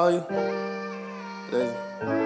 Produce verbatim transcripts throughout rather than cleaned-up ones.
owe you. Listen.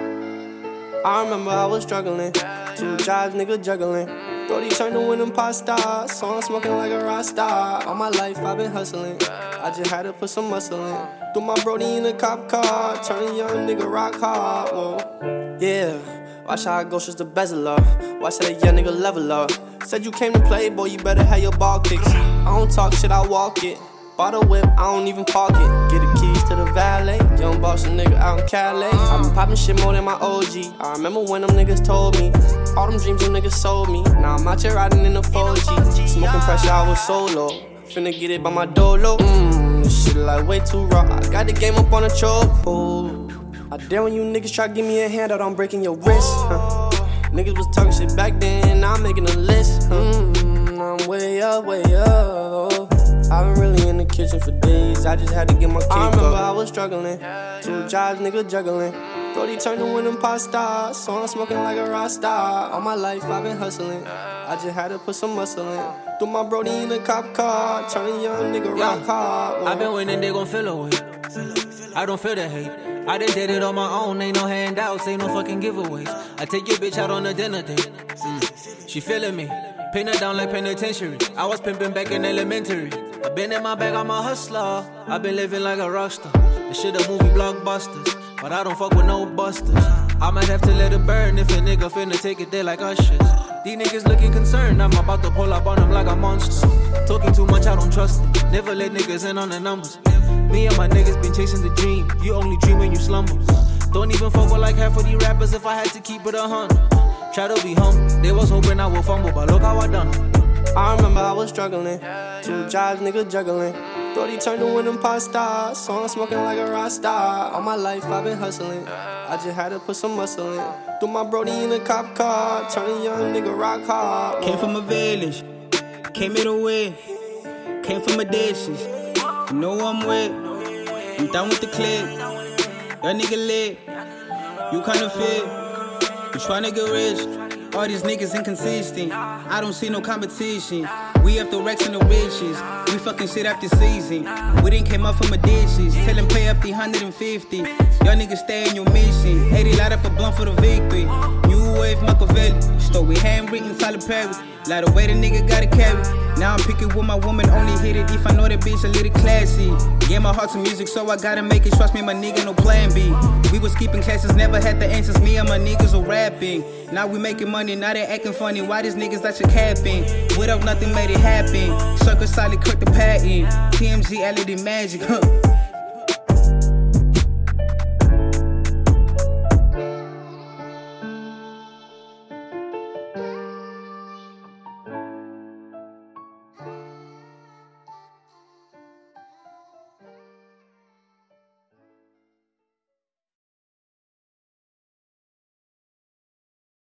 I remember I was struggling, two jobs, nigga juggling. Thought he turned to winning pasta, so I'm smoking like a rock star. All my life I've been hustling, I just had to put some muscle in. Threw my brody in a cop car, turn a young nigga rock hard. Whoa. Yeah, watch how I go just the bezel up. Watch how that young nigga level up. Said you came to play, boy, you better have your ball kicks. I don't talk shit, I walk it. Bought a whip, I don't even park it. Get the keys to the valet. Young boss, a nigga out in Calais. I been poppin' shit more than my O G. I remember when them niggas told me all them dreams them niggas sold me. Now I'm out here riding in the four G. Smoking pressure, I was solo. Finna get it by my dolo. Mmm, this shit like way too raw. I got the game up on a chokehold. I dare when you niggas try to give me a handout, I'm breaking your wrist. Huh? Niggas was talking shit back then, now I'm making a list. Mmm, I'm way up, way up. I've been really in the kitchen for days, I just had to get my cake. I remember up. I was struggling, two jobs, nigga juggling. Thought he turned to winning pasta, so I'm smoking like a rock star. All my life I've been hustling, I just had to put some muscle in. Threw my brody in a cop car, turn a young nigga yeah. rock hard. I've been winning, they gon' feel away. I don't feel the hate. I done did it on my own, ain't no handouts, ain't no fucking giveaways. I take your bitch out on a dinner date. Mm. She feeling me, pin her down like penitentiary. I was pimping back in elementary. I been in my bag, I'm a hustler. I been living like a rockstar. This shit a movie blockbusters, but I don't fuck with no busters. I might have to let it burn if a nigga finna take it there like ushers. These niggas looking concerned, I'm about to pull up on them like a monster. Talking too much, I don't trust it. Never let niggas in on the numbers. Me and my niggas been chasing the dream. You only dream when you slumber. Don't even fuck with like half of these rappers if I had to keep it a hundred. Try to be humble, they was hoping I would fumble, but look how I done it. I remember I was struggling, two jobs, nigga juggling. Thought he turned to winning pasta, so I'm smoking like a rock star. All my life I've been hustling, I just had to put some muscle in. Threw my brody in a cop car, turn a young nigga rock hard. Came from a village, came here to win. Came from a dishes, you know I'm with. I'm down with the clip, that nigga lit. You kinda fit, you tryna get rich. All these niggas inconsistent, I don't see no competition. We up the racks and the riches, we fucking shit after season. We didn't came up from a dishes, tell them pay up the one hundred fifty. Y'all niggas stay in your mission, eighty light up a blunt for the victory. New wave Machiavelli, story handwritten Tyler Perry. Like the way the nigga gotta carry. Now I'm picking with my woman, only hit it if I know that bitch a little classy. Gave my heart to music, so I gotta make it. Trust me, my nigga, no plan B. We was keeping classes, never had the answers. Me and my niggas are rapping. Now we making money, now they acting funny. Why these niggas that you capping? Without nothing made it happen. Circle solid, cut the patent. T M Z, L E D magic, huh?